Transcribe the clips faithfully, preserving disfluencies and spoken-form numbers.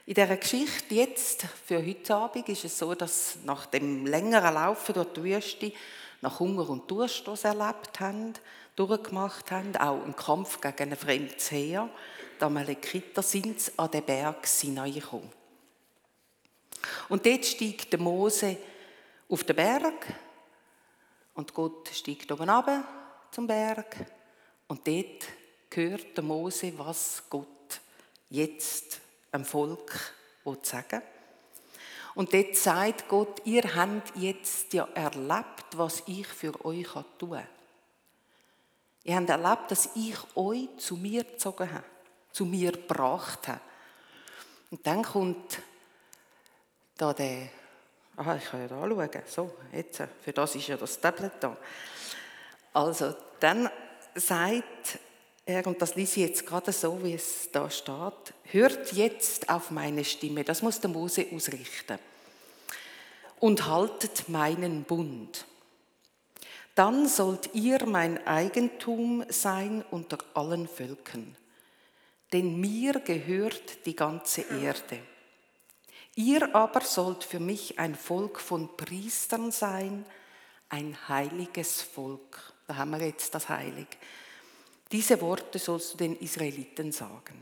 In dieser Geschichte jetzt, für heute Abend, ist es so, dass nach dem längeren Laufen durch die Wüste nach Hunger und Durst was erlebt haben, durchgemacht haben, auch einen Kampf gegen ein fremdes Heer. Die Amalekiter sind sie an den Berg Sinai gekommen. Und dort steigt der Mose auf den Berg und Gott steigt oben runter zum Berg und dort hört der Mose, was Gott jetzt dem Volk sagen will. Und dort sagt Gott, ihr habt jetzt ja erlebt, was ich für euch tun kann. Ihr habt erlebt, dass ich euch zu mir gezogen habe, zu mir gebracht habe. Und dann kommt da der, aha, ich kann ja da schauen, so, jetzt, für das ist ja das Tablet da. Also, dann sagt er, und das lese ich jetzt gerade so, wie es da steht, hört jetzt auf meine Stimme, das muss der Mose ausrichten, und haltet meinen Bund. Dann sollt ihr mein Eigentum sein unter allen Völkern, denn mir gehört die ganze Erde. Ihr aber sollt für mich ein Volk von Priestern sein, ein heiliges Volk. Da haben wir jetzt das Heilig. Diese Worte sollst du den Israeliten sagen.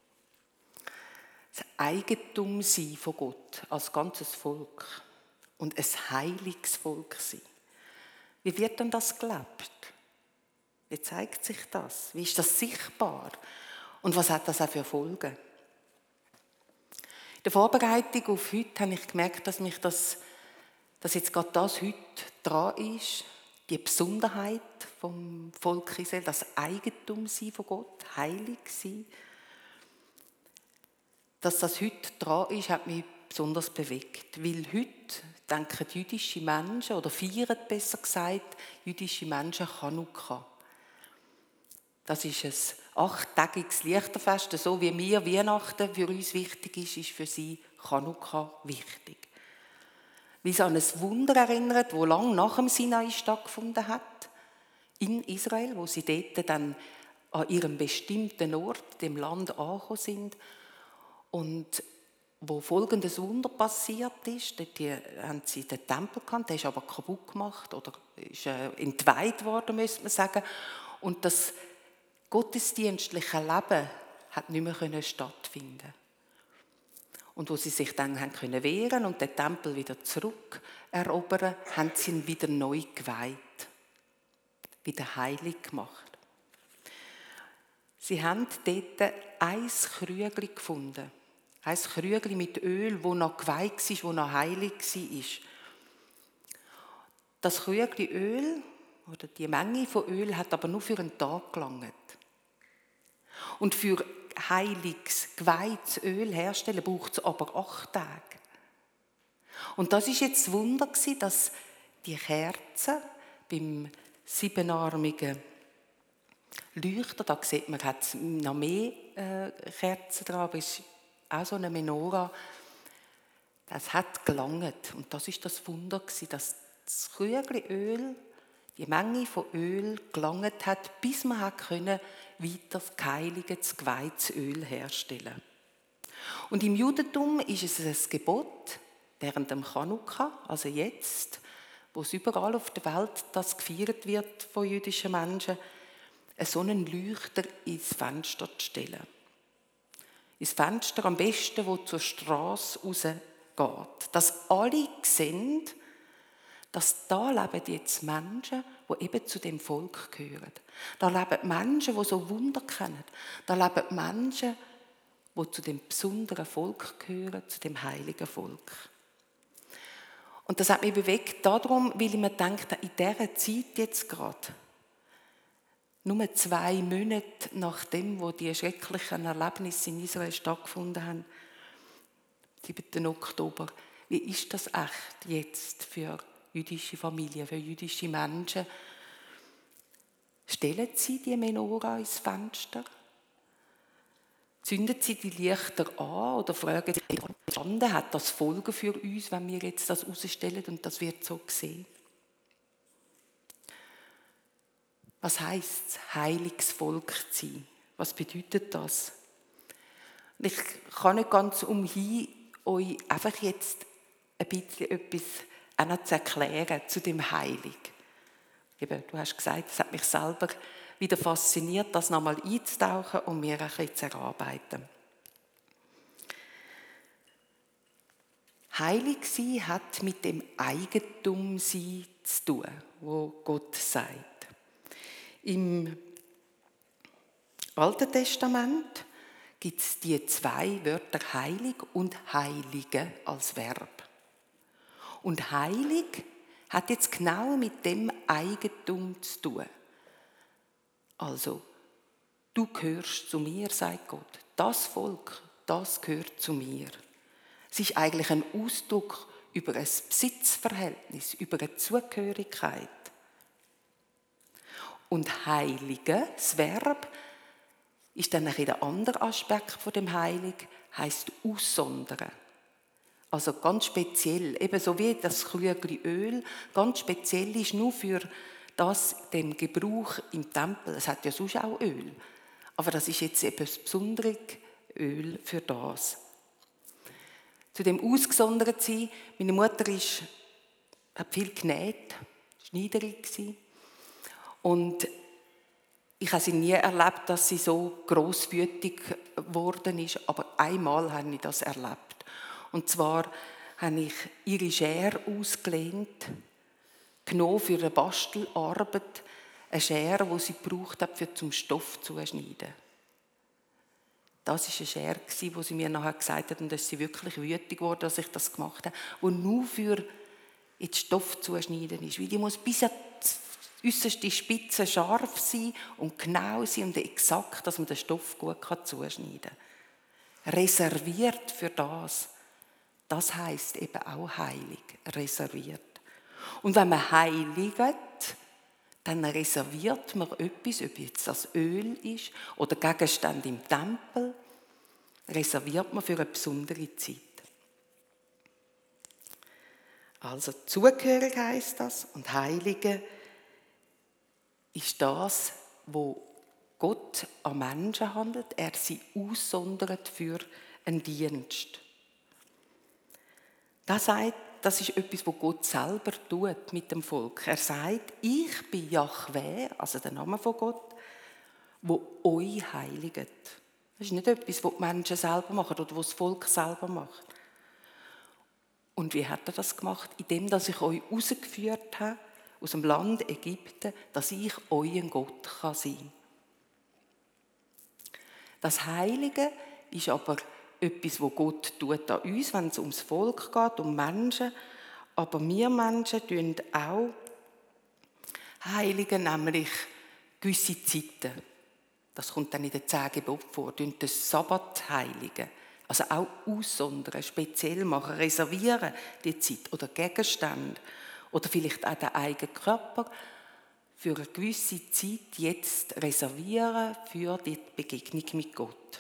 Das Eigentum sein von Gott als ganzes Volk und ein heiliges Volk sein. Wie wird denn das gelebt? Wie zeigt sich das? Wie ist das sichtbar? Und was hat das auch für Folgen? In der Vorbereitung auf heute habe ich gemerkt, dass mich das, dass jetzt gerade das heute dran ist, die Besonderheit vom Volk Israel, das Eigentum sein von Gott, heilig sein. Dass das heute dran ist, hat mich besonders bewegt. Weil heute denken jüdische Menschen, oder feiern besser gesagt, jüdische Menschen Chanukka. Das ist ein achttägiges Lichterfest, so wie mir Weihnachten für uns wichtig ist, ist für sie Chanukka wichtig. Weil es an ein Wunder erinnert, das lange nach dem Sinai stattgefunden hat, in Israel, wo sie dort dann an ihrem bestimmten Ort, dem Land, angekommen sind. Und wo folgendes Wunder passiert ist, dort haben sie den Tempel gehabt, der ist aber kaputt gemacht oder ist entweiht worden, müsste man sagen. Und das gottesdienstliche Leben hat nicht mehr stattfinden. Und wo sie sich dann haben können wehren und den Tempel wieder zurückerobern, haben sie ihn wieder neu geweiht, wieder heilig gemacht. Sie haben dort ein Krügli gefunden, ein Krügli mit Öl, das noch geweiht war, das noch heilig war. Das Krügli Öl, oder die Menge von Öl, hat aber nur für einen Tag gelangt. Und für heiliges, geweihtes Öl herstellen braucht es aber acht Tage. Und das ist jetzt das Wunder, dass die Kerze beim siebenarmigen Leuchter, da sieht man, hat es noch mehr äh, Kerzen dran, aber es ist auch so eine Menora, das hat gelangt. Und das ist das Wunder, dass das Krügli Öl, die Menge von Öl gelangt hat, bis man hat können weiter geheiligtes, geweihtes Öl herstellen. Und im Judentum ist es ein Gebot, während dem Chanukka, also jetzt, wo es überall auf der Welt das gefeiert wird von jüdischen Menschen, so einen Leuchter ins Fenster zu stellen. Ins Fenster am besten, das zur Strasse rausgeht. Dass alle sehen, dass da leben jetzt Menschen, die eben zu dem Volk gehören. Da leben Menschen, die so Wunder kennen. Da leben Menschen, die zu dem besonderen Volk gehören, zu dem heiligen Volk. Und das hat mich bewegt darum, weil ich mir denke, in dieser Zeit jetzt gerade, nur zwei Monate nachdem, wo die schrecklichen Erlebnisse in Israel stattgefunden haben, siebten Oktober, wie ist das echt jetzt für jüdische Familien, für jüdische Menschen? Stellen sie die Menora ins Fenster? Zünden sie die Lichter an oder fragen sie, hat das Folgen für uns, wenn wir jetzt das rausstellen und das wird so gesehen? Was heisst es, heiliges Volk zu sein? Was bedeutet das? Ich kann nicht ganz umhin, euch einfach jetzt ein bisschen etwas auch noch zu erklären zu dem Heilig. Eben, du hast gesagt, es hat mich selber wieder fasziniert, das nochmal einzutauchen und mir ein bisschen zu erarbeiten. Heilig sein hat mit dem Eigentum sein zu tun, wo Gott sagt. Im Alten Testament gibt es die zwei Wörter heilig und heilige als Verb. Und heilig hat jetzt genau mit dem Eigentum zu tun. Also, du gehörst zu mir, sagt Gott. Das Volk, das gehört zu mir. Es ist eigentlich ein Ausdruck über ein Besitzverhältnis, über eine Zugehörigkeit. Und heilige, das Verb, ist dann ein der andere Aspekt von dem Heilig, heisst aussondern. Also ganz speziell, ebenso wie das Krügli Öl, ganz speziell ist nur für das, den Gebrauch im Tempel. Es hat ja sonst auch Öl, aber das ist jetzt eben das besondere Öl für das. Zu dem ausgesondert sein, meine Mutter ist, hat viel genäht, Schneiderin gewesen. Und ich habe sie nie erlebt, dass sie so grosswütig geworden ist, aber einmal habe ich das erlebt. Und zwar habe ich ihre Schere ausgelehnt, genommen für eine Bastelarbeit, eine Schere, die sie gebraucht hat, für zum Stoff zu schneiden. Das war eine Schere, die sie mir nachher gesagt hat, und da ist sie wirklich wütig geworden, dass ich das gemacht habe, die nur für den Stoff zu schneiden ist. Weil die muss bis an die äusserste Spitze scharf sein und genau sein und exakt, dass man den Stoff gut zuschneiden kann. Reserviert für das. Das heisst eben auch heilig, reserviert. Und wenn man heiligt, dann reserviert man etwas, ob jetzt das Öl ist oder Gegenstände im Tempel, reserviert man für eine besondere Zeit. Also zugehörig heisst das und Heilige ist das, wo Gott an Menschen handelt. Er sie aussondert für einen Dienst. Das sagt, das ist etwas, was Gott selber tut mit dem Volk. Er sagt, ich bin Jahwe, also der Name von Gott, wo euch heiligt. Das ist nicht etwas, was die Menschen selber machen oder was das Volk selber macht. Und wie hat er das gemacht? Indem, dass ich euch rausgeführt habe aus dem Land Ägypten, dass ich euer Gott sein kann. Das Heilige ist aber etwas, was Gott tut an uns, wenn es ums Volk geht, um Menschen. Aber wir Menschen tun auch heiligen, nämlich gewisse Zeiten. Das kommt dann in den zehn Geboten vor. Tun den Sabbat heiligen. Also auch aussondern, speziell machen, reservieren die Zeit oder Gegenstände. Oder vielleicht auch den eigenen Körper für eine gewisse Zeit jetzt reservieren für die Begegnung mit Gott.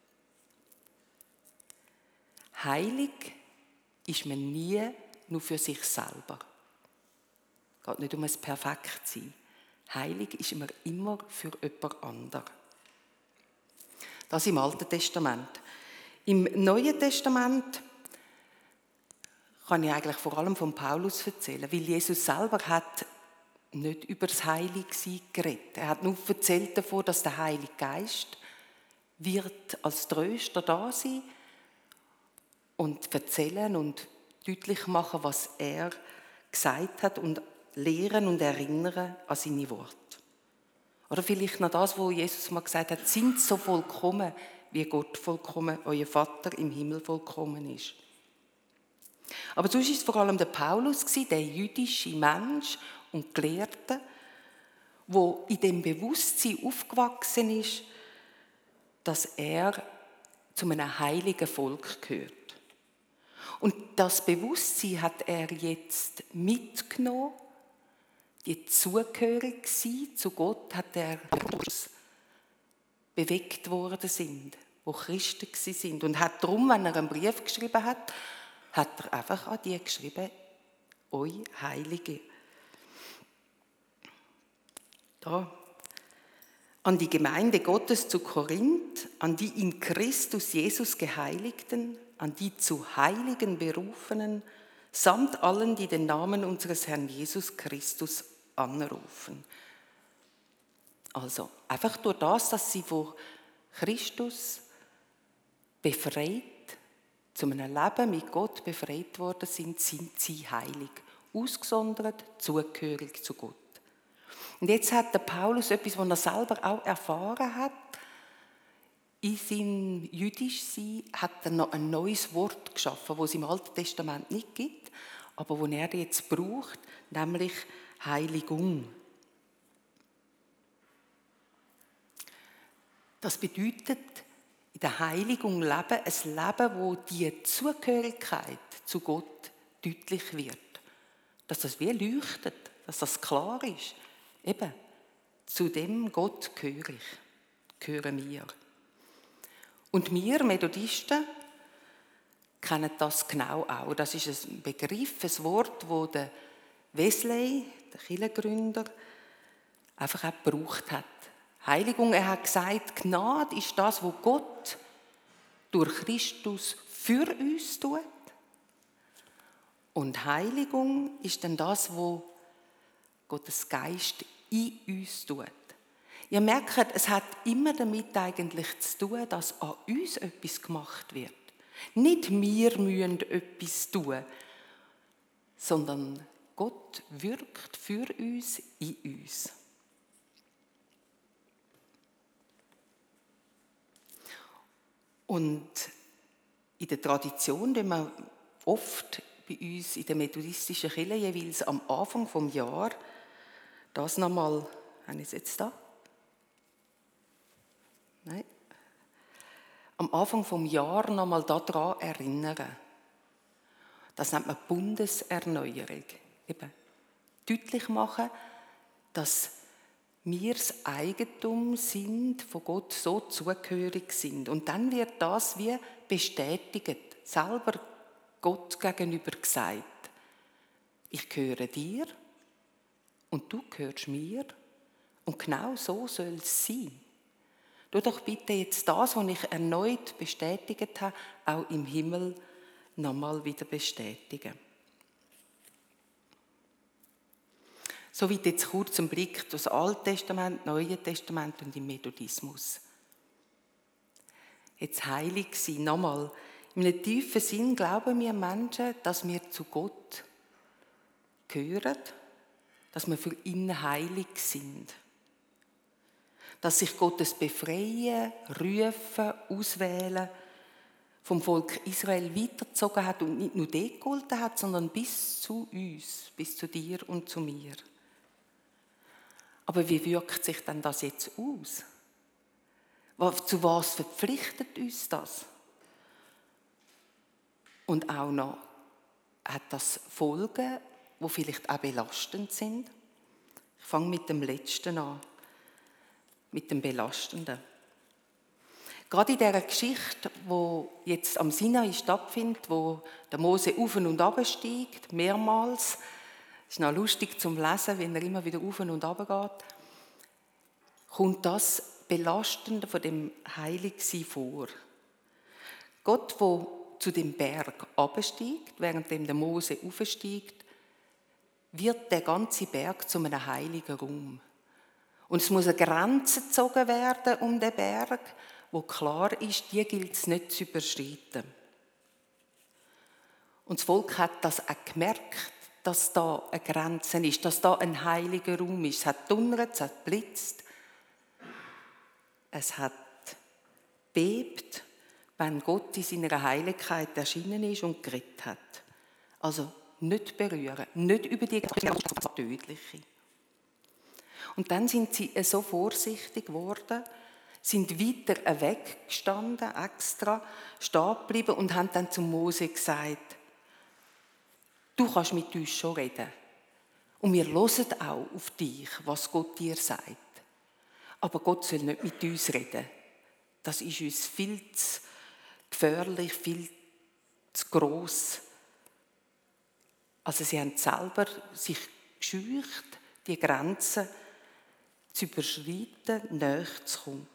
Heilig ist man nie nur für sich selber. Es geht nicht um ein Perfektsein. Heilig ist man immer für jemand anderen. Das im Alten Testament. Im Neuen Testament kann ich eigentlich vor allem von Paulus erzählen, weil Jesus selber hat nicht über das Heiligsein geredet. Er hat nur erzählt davon, dass der Heilige Geist wird als Tröster da sein und erzählen und deutlich machen, was er gesagt hat und lehren und erinnern an seine Worte. Oder vielleicht noch das, wo Jesus mal gesagt hat, sind so vollkommen, wie Gott vollkommen, euer Vater im Himmel vollkommen ist. Aber sonst war es vor allem der Paulus, der jüdische Mensch und Gelehrte, der in dem Bewusstsein aufgewachsen ist, dass er zu einem heiligen Volk gehört. Und das Bewusstsein hat er jetzt mitgenommen, die zugehörig sein zu Gott hat er bewegt worden sind, wo Christen sind. Und hat darum, wenn er einen Brief geschrieben hat, hat er einfach an die geschrieben, euch Heilige. Da. An die Gemeinde Gottes zu Korinth, an die in Christus Jesus Geheiligten, an die zu Heiligen Berufenen, samt allen, die den Namen unseres Herrn Jesus Christus anrufen. Also einfach durch das, dass sie vor Christus befreit, zu einem Leben mit Gott befreit worden sind, sind sie heilig, ausgesondert, zugehörig zu Gott. Und jetzt hat der Paulus etwas, was er selber auch erfahren hat. In seinem Jüdischsein hat er noch ein neues Wort geschaffen, das es im Alten Testament nicht gibt, aber das er jetzt braucht, nämlich Heiligung. Das bedeutet, in der Heiligung leben, ein Leben, wo die Zugehörigkeit zu Gott deutlich wird. Dass das wie leuchtet, dass das klar ist. Eben, zu dem Gott gehöre ich, gehören wir. Und wir Methodisten kennen das genau auch. Das ist ein Begriff, ein Wort, das der Wesley, der Kirchengründer, einfach auch gebraucht hat. Heiligung, er hat gesagt, Gnade ist das, was Gott durch Christus für uns tut. Und Heiligung ist dann das, was Gottes Geist in uns tut. Ihr merkt, es hat immer damit eigentlich zu tun, dass an uns etwas gemacht wird. Nicht wir müssen etwas tun, sondern Gott wirkt für uns in uns. Und in der Tradition, die wir oft bei uns in der methodistischen Kirche jeweils am Anfang des Jahres, das nochmal, habe ich es jetzt da? Nein. Am Anfang des Jahres nochmal daran erinnern. Das nennt man Bundeserneuerung. Eben deutlich machen, dass wir das Eigentum sind, von Gott so zugehörig sind. Und dann wird das wie bestätigt, selber Gott gegenüber gesagt. Ich gehöre dir und du gehörst mir und genau so soll es sein. Tu doch bitte jetzt das, was ich erneut bestätigt habe, auch im Himmel nochmal wieder bestätigen. Soweit jetzt kurz ein Blick durch das Alte Testament, Neue Testament und im Methodismus. Jetzt heilig sein, nochmal. In einem tiefen Sinn glauben wir Menschen, dass wir zu Gott gehören, dass wir für ihn heilig sind. Dass sich Gottes Befreien, Rufen, Auswählen vom Volk Israel weitergezogen hat und nicht nur dort geholfen hat, sondern bis zu uns, bis zu dir und zu mir. Aber wie wirkt sich denn das jetzt aus? Zu was verpflichtet uns das? Und auch noch, hat das Folgen, die vielleicht auch belastend sind? Ich fange mit dem Letzten an, mit dem Belastenden. Gerade in dieser Geschichte, die jetzt am Sinai stattfindet, wo der Mose auf und ab steigt, mehrmals. Es ist noch lustig zum Lesen, wenn er immer wieder auf und ab geht. Kommt das Belastende von dem Heiligsein vor. Gott, der zu dem Berg absteigt, während der Mose aufsteigt, wird der ganze Berg zu einem heiligen Raum. Und es muss eine Grenze gezogen werden um den Berg, wo klar ist, die gilt es nicht zu überschreiten. Und das Volk hat das auch gemerkt, dass da eine Grenze ist, dass da ein heiliger Raum ist. Es hat donnert, es hat blitzt, es hat bebt, wenn Gott in seiner Heiligkeit erschienen ist und geredet hat. Also nicht berühren, nicht über die Tödliche. Und dann sind sie so vorsichtig geworden, sind weiter weggestanden, extra, stehen geblieben und haben dann zu Mose gesagt, du kannst mit uns schon reden. Und wir hören auch auf dich, was Gott dir sagt. Aber Gott soll nicht mit uns reden. Das ist uns viel zu gefährlich, viel zu gross. Also sie haben selber sich gescheucht, die Grenzen zu überschreiten, näher zu kommen.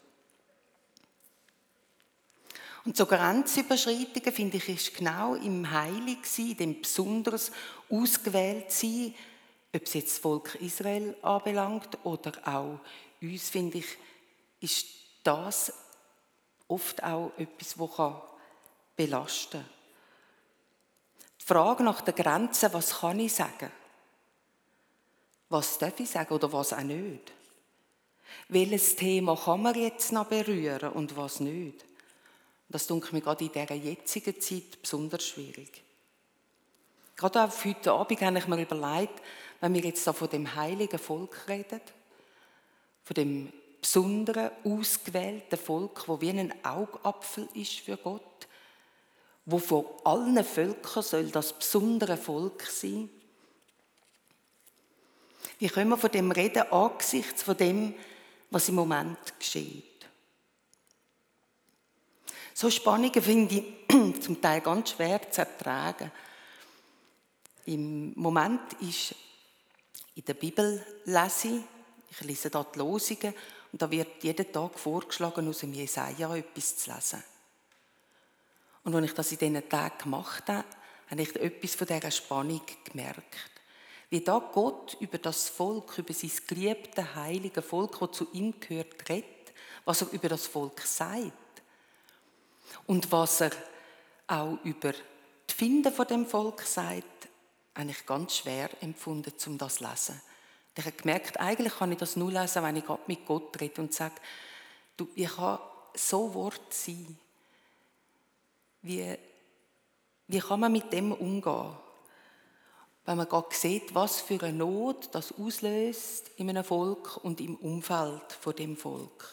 Und so Grenzüberschreitungen, finde ich, ist genau im Heiligsein, in dem besonders ausgewählt sein, ob es jetzt das Volk Israel anbelangt oder auch uns, finde ich, ist das oft auch etwas, das belasten kann. Die Frage nach der Grenze, was kann ich sagen? Was darf ich sagen oder was auch nicht? Welches Thema kann man jetzt noch berühren und was nicht? Das denke mir gerade in dieser jetzigen Zeit besonders schwierig. Gerade auch für heute Abend habe ich mir überlegt, wenn wir jetzt da von dem heiligen Volk reden, von dem besonderen, ausgewählten Volk, wo wie ein Augapfel ist für Gott, wo von allen Völkern soll das besondere Volk sein. Wie können wir von dem reden angesichts von dem, was im Moment geschieht? So Spannungen finde ich zum Teil ganz schwer zu ertragen. Im Moment ist in der Bibel lese ich, ich lese da die Losungen und da wird jeden Tag vorgeschlagen, aus dem Jesaja etwas zu lesen. Und als ich das in diesen Tagen gemacht habe, habe ich etwas von dieser Spannung gemerkt. Wie da Gott über das Volk, über sein geliebte, heilige Volk, das zu ihm gehört, redet, was er über das Volk sagt. Und was er auch über die Finden von dem Volk sagt, habe ich ganz schwer empfunden, um das zu lesen. Ich habe gemerkt, eigentlich kann ich das nur lesen, wenn ich gerade mit Gott rede und sage, du, wie kann so Wort sein? Wie, wie kann man mit dem umgehen? Wenn man gerade sieht, was für eine Not das auslöst in einem Volk und im Umfeld von dem Volk.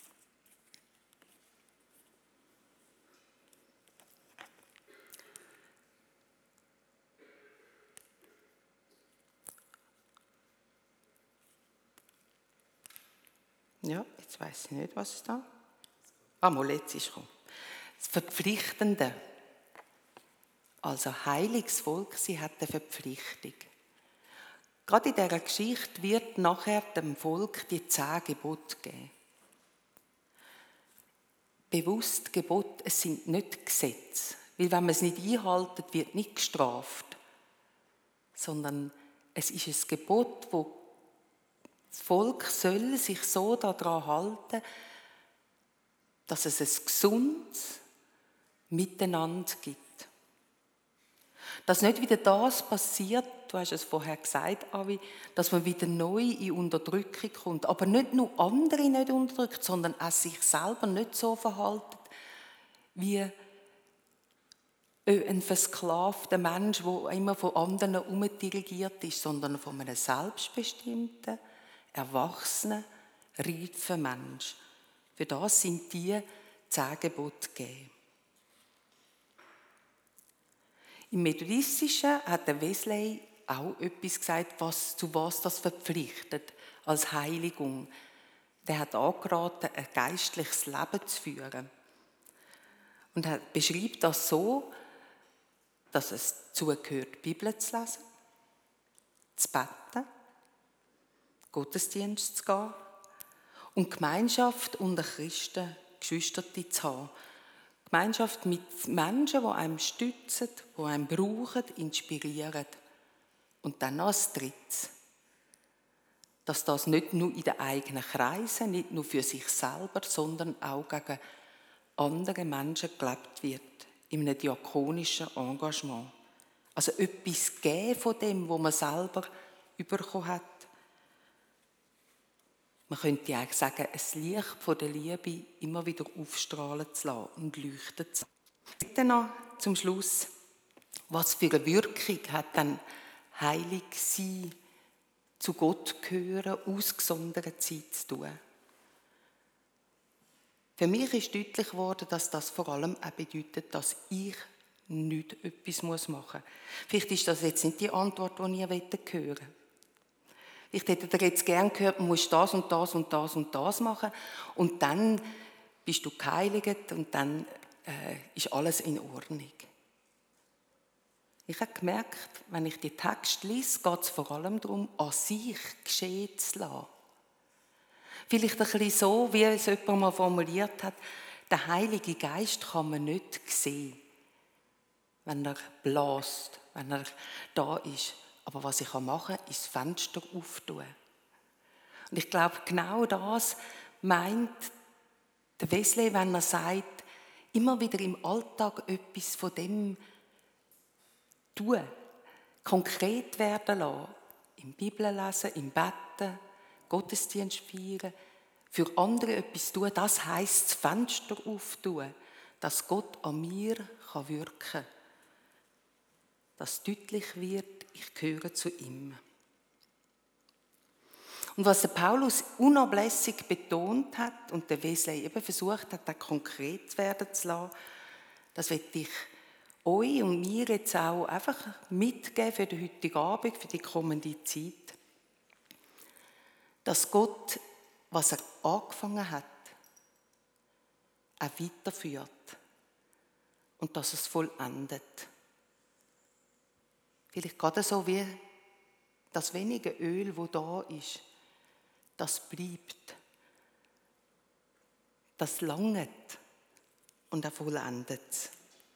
Ja, jetzt weiss ich nicht, was ist da. Ah, mal, jetzt ist gekommen. Das Verpflichtende. Also heiliges Volk, sie hat eine Verpflichtung. Gerade in dieser Geschichte wird nachher dem Volk die zehn Gebote geben. Bewusst Gebote, es sind nicht Gesetze. Weil wenn man es nicht einhält, wird nicht gestraft. Sondern es ist ein Gebot, wo das Volk soll sich so daran halten, dass es ein gesundes Miteinander gibt. Dass nicht wieder das passiert, du hast es vorher gesagt, Avi, dass man wieder neu in Unterdrückung kommt. Aber nicht nur andere nicht unterdrückt, sondern auch sich selber nicht so verhalten, wie ein versklavter Mensch, der immer von anderen umdirigiert ist, sondern von einem selbstbestimmten, erwachsenen, reifen Mensch. Für das sind die zehn Gebote gegeben. Im Methodistischen hat der Wesley auch etwas gesagt, was, zu was das verpflichtet, als Heiligung. Der hat angeraten, ein geistliches Leben zu führen. Und er beschreibt das so, dass es dazugehört, die Bibel zu lesen, zu beten, Gottesdienst zu gehen und Gemeinschaft unter Christen, Geschwister zu haben. Gemeinschaft mit Menschen, die einem stützen, die einem brauchen, inspirieren. Und dann noch als Drittes, dass das nicht nur in den eigenen Kreisen, nicht nur für sich selber, sondern auch gegen andere Menschen gelebt wird, in einem diakonischen Engagement. Also etwas geben von dem, was man selber bekommen hat. Man könnte eigentlich sagen, ein Licht von der Liebe immer wieder aufstrahlen zu lassen und leuchten zu lassen. Dann noch zum Schluss, was für eine Wirkung hat dann heilig sein, zu Gott gehören, ausgesonderte Zeit zu tun? Für mich ist deutlich geworden, dass das vor allem auch bedeutet, dass ich nicht etwas machen muss. Vielleicht ist das jetzt nicht die Antwort, die ihr hören wollt. Ich hätte dir jetzt gern gehört, man muss das und das und das und das machen und dann bist du geheiligt und dann äh, ist alles in Ordnung. Ich habe gemerkt, wenn ich die Texte lese, geht es vor allem darum, an sich geschehen zu lassen. Vielleicht ein bisschen so, wie es jemand mal formuliert hat, der Heilige Geist kann man nicht sehen, wenn er bläst, wenn er da ist. Aber was ich machen kann, ist das Fenster auftun. Und ich glaube, genau das meint der Wesley, wenn er sagt, immer wieder im Alltag etwas von dem tun, konkret werden lassen, im Bibel lesen, im Betten, Gottesdienst feiern, für andere etwas tun, das heisst das Fenster auftun, dass Gott an mir kann wirken kann. Dass deutlich wird, ich gehöre zu ihm. Und was der Paulus unablässig betont hat und der Wesley eben versucht hat, das konkret werden zu lassen, das will ich euch und mir jetzt auch einfach mitgeben für den heutigen Abend, für die kommende Zeit. Dass Gott, was er angefangen hat, auch weiterführt und dass es vollendet. Vielleicht gerade so wie das wenige Öl, das da ist, das bleibt, das langet und er vollendet.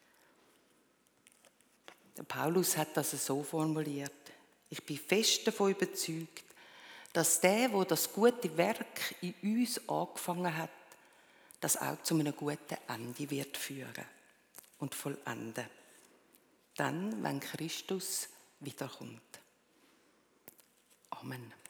Der Paulus hat das so formuliert: Ich bin fest davon überzeugt, dass der, der das gute Werk in uns angefangen hat, das auch zu einem guten Ende wird führen und vollenden. Dann, wenn Christus wiederkommt. Amen.